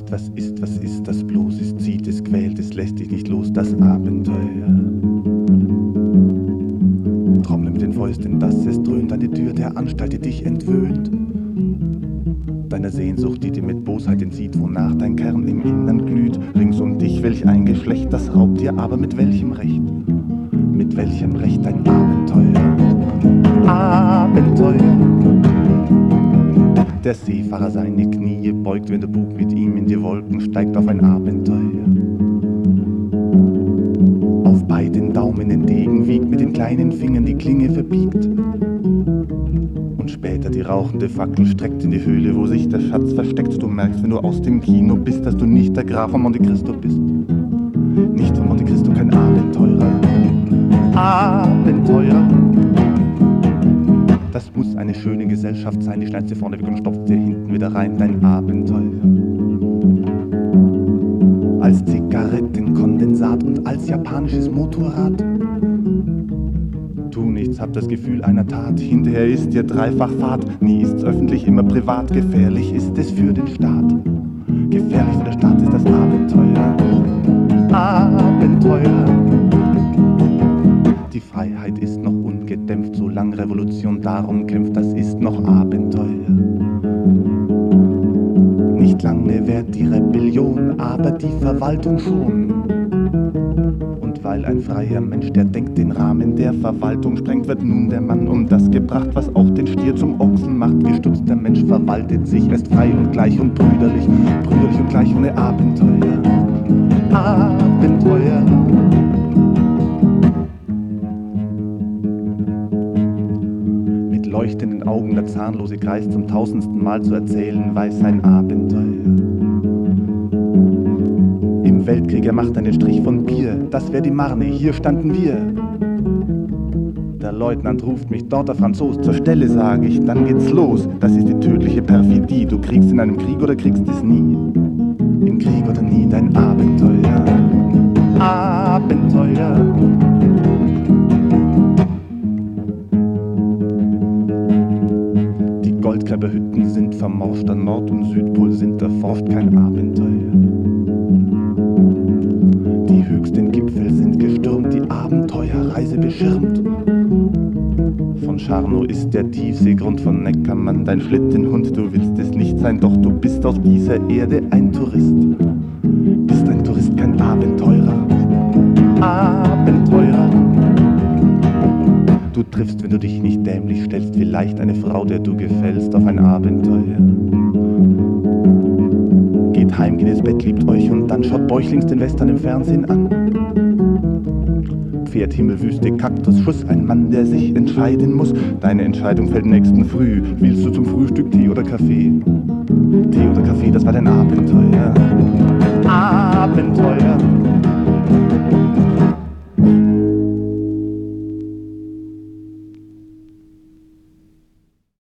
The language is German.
was ist das bloß? Es zieht, es quält, es lässt dich nicht los, das Abenteuer. Trommle mit den Fäusten, dass es dröhnt an die Tür der Anstalt, die dich entwöhnt. Deiner Sehnsucht, die dir mit Bosheit entzieht, wonach dein Kern im Innern glüht. Rings um dich, welch ein Geschlecht, das raubt dir, aber mit welchem Recht? Mit welchem Recht ein Abenteuer? Abenteuer. Der Seefahrer seine Knie beugt, wenn der Bug mit ihm in die Wolken steigt, auf ein Abenteuer. Auf beiden Daumen den Degen wiegt, mit den kleinen Fingern die Klinge verbiegt. Und später die rauchende Fackel streckt in die Höhle, wo sich der Schatz versteckt. Du merkst, wenn du aus dem Kino bist, dass du nicht der Graf von Monte Cristo bist. Nicht von Monte Cristo, kein Abenteurer. Abenteurer. Das muss eine schöne Gesellschaft sein, die schneidest dir vorne weg und stopft dir hinten wieder rein, dein Abenteuer. Als Zigarettenkondensat und als japanisches Motorrad. Tu nichts, hab das Gefühl einer Tat, hinterher ist dir dreifach Fahrt. Nie ist's öffentlich, immer privat, gefährlich ist es für den Staat. Gefährlich für den Staat ist das Abenteuer. Abenteuer. Die Freiheit ist noch ungedämpft, solange Revolution darum kämpft, das ist noch Abenteuer. Nicht lange währt die Rebellion, aber die Verwaltung schon. Und weil ein freier Mensch, der denkt, den Rahmen der Verwaltung sprengt, wird nun der Mann um das gebracht, was auch den Stier zum Ochsen macht. Gestutzter Mensch verwaltet sich erst frei und gleich und brüderlich, brüderlich und gleich ohne Abenteuer. Abenteuer. Leuchtenden Augen der zahnlose Kreis zum tausendsten Mal zu erzählen, weiß ein Abenteuer. Im Weltkrieg er macht einen Strich von Bier, das wär die Marne, hier standen wir. Der Leutnant ruft mich, dort der Franzos, zur Stelle sag ich, dann geht's los. Das ist die tödliche Perfidie, du kriegst in einem Krieg oder kriegst es nie. Im Krieg oder nie dein Abenteuer. Abenteuer. Goldklapperhütten sind vermorscht, an Nord- und Südpol sind erforscht, kein Abenteuer. Die höchsten Gipfel sind gestürmt, die Abenteuerreise beschirmt. Von Scharnow ist der Tiefseegrund, von Neckermann dein Schlittenhund. Du willst es nicht sein, doch du bist auf dieser Erde ein Tourist. Bist ein Tourist, kein Abenteurer. Abenteurer. Du triffst, wenn du dich nicht dämlich stellst, vielleicht eine Frau, der du gefällst, auf ein Abenteuer. Geht heim, geht ins Bett, liebt euch und dann schaut bäuchlings den Western im Fernsehen an. Pferd, Himmel, Wüste, Kaktus, Schuss, ein Mann, der sich entscheiden muss. Deine Entscheidung fällt nächsten Früh. Willst du zum Frühstück Tee oder Kaffee? Tee oder Kaffee, das war dein Abenteuer.